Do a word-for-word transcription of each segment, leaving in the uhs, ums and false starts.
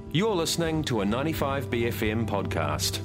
You're listening to a ninety-five B F M podcast.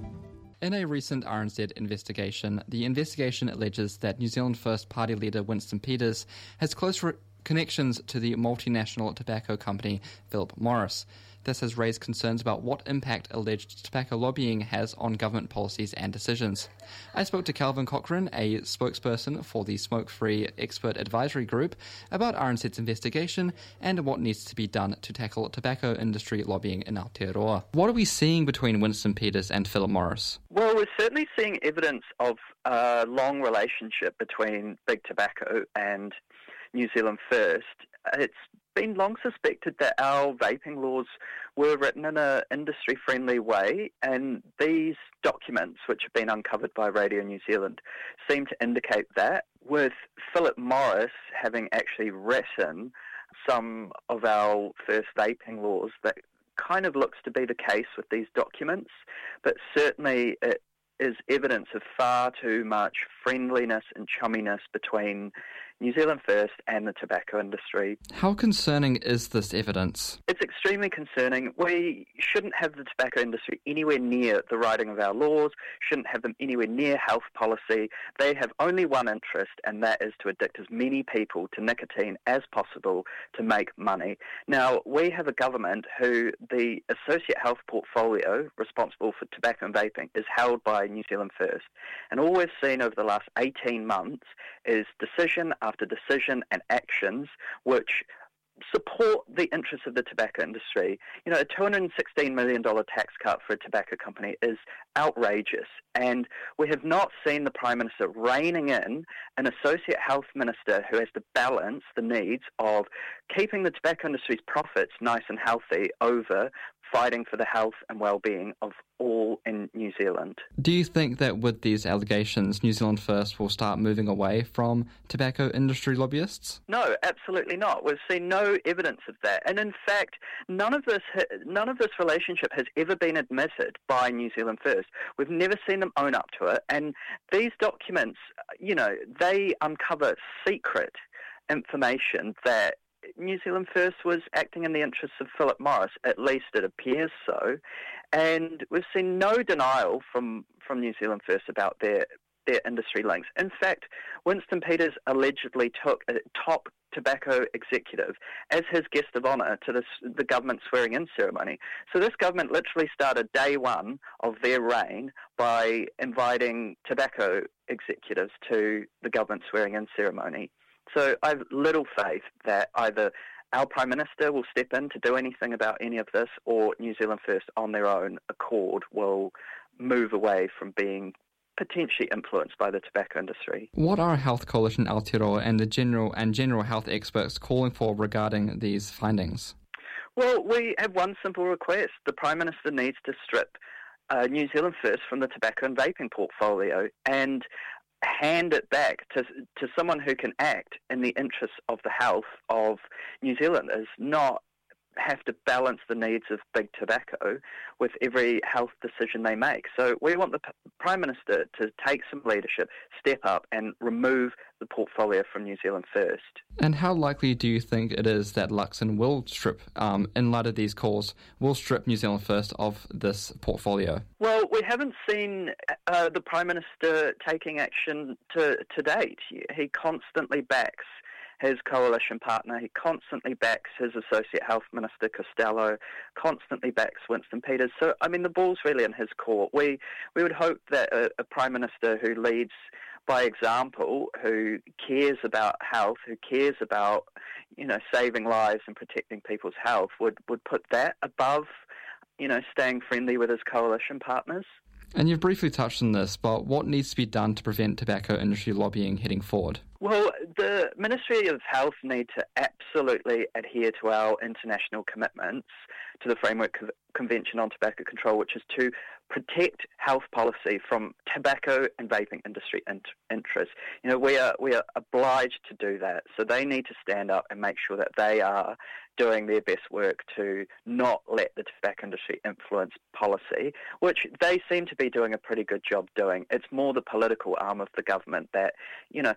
In a recent R N Z investigation, the investigation alleges that New Zealand First Party leader Winston Peters has close re- connections to the multinational tobacco company Philip Morris. This has raised concerns about what impact alleged tobacco lobbying has on government policies and decisions. I spoke to Calvin Cochrane, a spokesperson for the Smoke Free Expert Advisory Group, about R N Z's investigation and what needs to be done to tackle tobacco industry lobbying in Aotearoa. What are we seeing between Winston Peters and Philip Morris? Well, we're certainly seeing evidence of a long relationship between Big Tobacco and New Zealand First. It's been long suspected that our vaping laws were written in an industry-friendly way, and these documents, which have been uncovered by Radio New Zealand, seem to indicate that, with Philip Morris having actually written some of our first vaping laws. That kind of looks to be the case with these documents, but certainly it is evidence of far too much friendliness and chumminess between New Zealand First and the tobacco industry. How concerning is this evidence? It's extremely concerning. We shouldn't have the tobacco industry anywhere near the writing of our laws, shouldn't have them anywhere near health policy. They have only one interest, and that is to addict as many people to nicotine as possible to make money. Now, we have a government who the Associate Health Portfolio, responsible for tobacco and vaping, is held by New Zealand First. And all we've seen over the last eighteen months is decision after decision and actions which support the interests of the tobacco industry. You know, a two hundred sixteen million dollars tax cut for a tobacco company is outrageous, and we have not seen the Prime Minister reining in an Associate Health Minister who has to balance the needs of keeping the tobacco industry's profits nice and healthy over fighting for the health and well-being of all in New Zealand. Do you think that with these allegations, New Zealand First will start moving away from tobacco industry lobbyists? No, absolutely not. We've seen no evidence of that. And in fact, none of this none of this relationship has ever been admitted by New Zealand First. We've never seen them own up to it. And these documents, you know, they uncover secret information that New Zealand First was acting in the interests of Philip Morris, at least it appears so, and we've seen no denial from, from New Zealand First about their their industry links. In fact, Winston Peters allegedly took a top tobacco executive as his guest of honour to this, the government swearing-in ceremony. So this government literally started day one of their reign by inviting tobacco executives to the government swearing-in ceremony. So I have little faith that either our Prime Minister will step in to do anything about any of this, or New Zealand First on their own accord will move away from being potentially influenced by the tobacco industry. What are Health Coalition Aotearoa and the general and general health experts calling for regarding these findings? Well, we have one simple request. The Prime Minister needs to strip uh, New Zealand First from the tobacco and vaping portfolio and hand it back to to someone who can act in the interests of the health of New Zealanders, not have to balance the needs of big tobacco with every health decision they make. So we want the P- Prime Minister to take some leadership, step up and remove the portfolio from New Zealand First. And how likely do you think it is that Luxon will strip, um, in light of these calls, will strip New Zealand First of this portfolio? Well, we haven't seen uh, the Prime Minister taking action to, to date. He constantly backs his coalition partner, he constantly backs his Associate Health Minister, Costello, constantly backs Winston Peters. So, I mean, the ball's really in his court. We we would hope that a, a Prime Minister who leads by example, who cares about health, who cares about, you know, saving lives and protecting people's health, would, would put that above, you know, staying friendly with his coalition partners. And you've briefly touched on this, but what needs to be done to prevent tobacco industry lobbying heading forward? Well, the Ministry of Health need to absolutely adhere to our international commitments to the Framework Convention on Tobacco Control, which is to protect health policy from tobacco and vaping industry interests. You know, we are we are obliged to do that. So they need to stand up and make sure that they are doing their best work to not let the tobacco industry influence policy, which they seem to be doing a pretty good job doing. It's more the political arm of the government that, you know, someone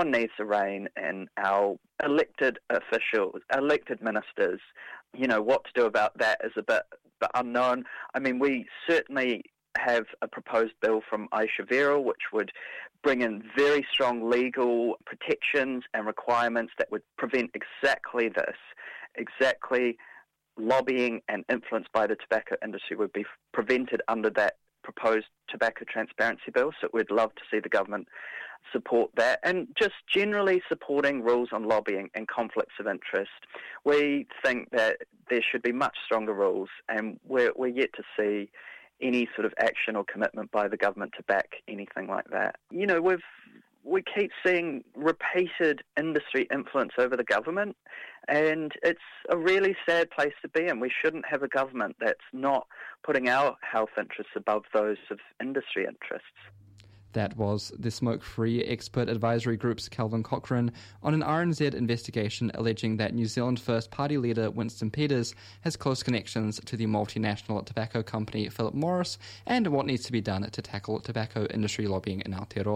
someone needs to rein in our elected officials, elected ministers. You know, what to do about that is a bit, bit unknown. I mean, we certainly have a proposed bill from Aisha Verrall, which would bring in very strong legal protections and requirements that would prevent exactly this, exactly lobbying and influence by the tobacco industry would be prevented under that proposed tobacco transparency bill. So we'd love to see the government support that, and just generally supporting rules on lobbying and conflicts of interest. We think that there should be much stronger rules, and we're, we're yet to see any sort of action or commitment by the government to back anything like that. You know, we've we keep seeing repeated industry influence over the government, and it's a really sad place to be in. We shouldn't have a government that's not putting our health interests above those of industry interests. That was the Smoke-Free Expert Advisory Group's Kelvin Cochrane on an R N Z investigation alleging that New Zealand First Party leader Winston Peters has close connections to the multinational tobacco company Philip Morris, and what needs to be done to tackle tobacco industry lobbying in Aotearoa.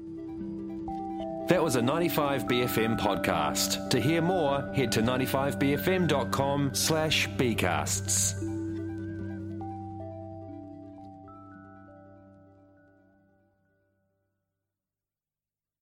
That was a ninety-five B F M podcast. To hear more, head to ninety-five b f m dot com slash b casts.